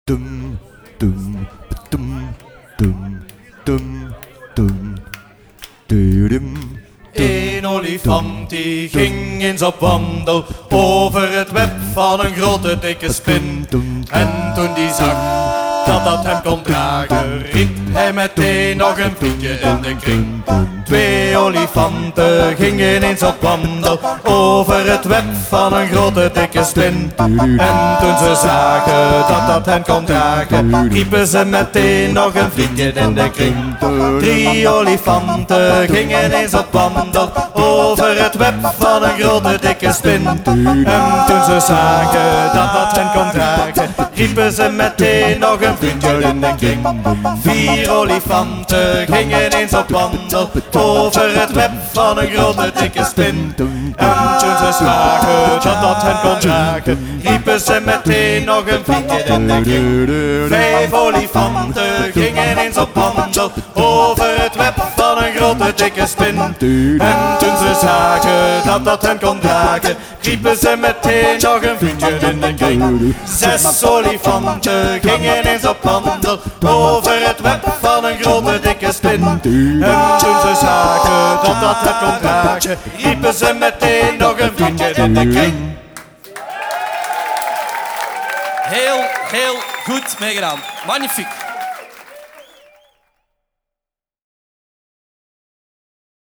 Dum, dum, dum, dum, dum, dum, dum. Een olifant die ging eens op wandel over het web van een grote dikke spin. En toen die zag dat hem kon dragen, riep hij meteen nog een vriendje in de kring. Twee olifanten gingen eens op wandel over het web van een grote dikke spin. En toen ze zagen dat hem kon dragen, riepen ze meteen nog een vriendje in de kring. Drie olifanten gingen eens op wandel over het web van een grote dikke spin. En toen ze zagen dat hem kon dragen, riepen ze meteen nog een vriendje in de kring. Vier olifanten gingen eens op wandel over het web van een grote dikke spin. En toen ze zagen dat hem kon dragen, riepen ze meteen nog een vriendje in de kring. Vijf olifanten gingen eens op wandel over het web van een grote dikke spin. En toen ze zagen dat hem kon dragen, riepen ze meteen nog een vriendje in de kring. Zes olifanten gingen eens op wandel over het web van een grote dikke spin. En toen ze zagen dat hem kon dragen, riepen ze meteen nog een vriendje in de kring. Heel goed meegedaan. Magnifiek.